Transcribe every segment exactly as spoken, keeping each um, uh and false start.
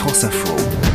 France Info.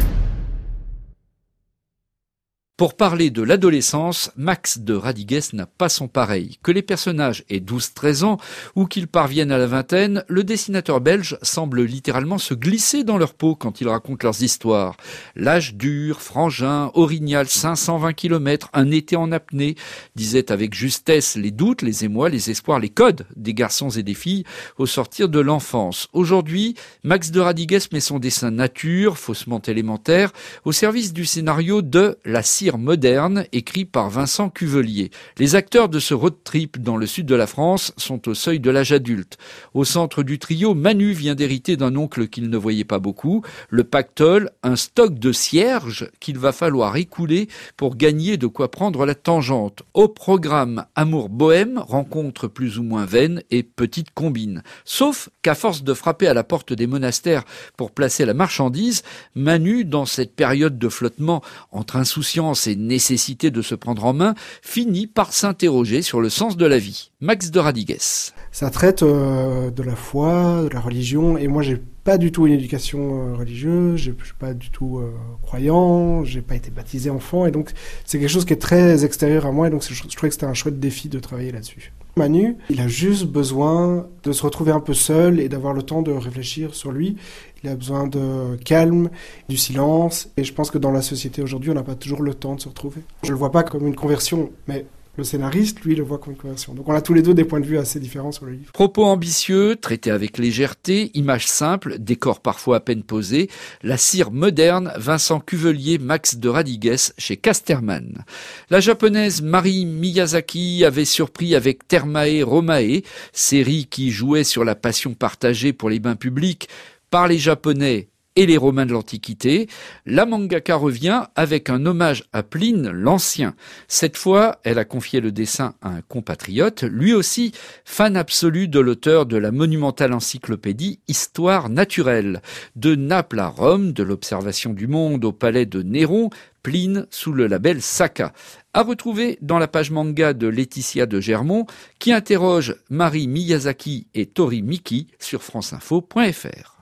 Pour parler de l'adolescence, Max de Radigues n'a pas son pareil. Que les personnages aient douze treize ans ou qu'ils parviennent à la vingtaine, le dessinateur belge semble littéralement se glisser dans leur peau quand il raconte leurs histoires. L'âge dur, frangin, orignal, cinq cent vingt kilomètres, un été en apnée, disaient avec justesse les doutes, les émois, les espoirs, les codes des garçons et des filles au sortir de l'enfance. Aujourd'hui, Max de Radigues met son dessin nature, faussement élémentaire, au service du scénario de La Cire moderne, écrit par Vincent Cuvelier. Les acteurs de ce road trip dans le sud de la France sont au seuil de l'âge adulte. Au centre du trio, Manu vient d'hériter d'un oncle qu'il ne voyait pas beaucoup, le pactole, un stock de cierges qu'il va falloir écouler pour gagner de quoi prendre la tangente. Au programme, amour bohème, rencontre plus ou moins vaine et petite combine. Sauf qu'à force de frapper à la porte des monastères pour placer la marchandise, Manu, dans cette période de flottement entre insouciance et nécessité de se prendre en main, finit par s'interroger sur le sens de la vie. Max de Radigues. Ça traite euh, de la foi, de la religion, et moi j'ai pas du tout une éducation euh, religieuse, je suis pas du tout euh, croyant, j'ai pas été baptisé enfant, et donc c'est quelque chose qui est très extérieur à moi, et donc je, je trouvais que c'était un chouette défi de travailler là-dessus. Manu, il a juste besoin de se retrouver un peu seul et d'avoir le temps de réfléchir sur lui. Il a besoin de calme, du silence, et je pense que dans la société aujourd'hui, on n'a pas toujours le temps de se retrouver. Je le vois pas comme une conversion, mais le scénariste, lui, le voit comme une conversion. Donc on a tous les deux des points de vue assez différents sur le livre. Propos ambitieux, traités avec légèreté, images simples, décors parfois à peine posés, La Cire moderne, Vincent Cuvelier, Max de Radigues chez Casterman. La japonaise Mari Miyazaki avait surpris avec Termae Romae, série qui jouait sur la passion partagée pour les bains publics par les Japonais et les Romains de l'Antiquité. La mangaka revient avec un hommage à Pline l'Ancien. Cette fois, elle a confié le dessin à un compatriote, lui aussi fan absolu de l'auteur de la monumentale encyclopédie Histoire naturelle. De Naples à Rome, de l'observation du monde au palais de Néron, Pline sous le label Saka. À retrouver dans la page manga de Laetitia de Germont, qui interroge Mari Miyazaki et Tori Miki sur franceinfo point fr.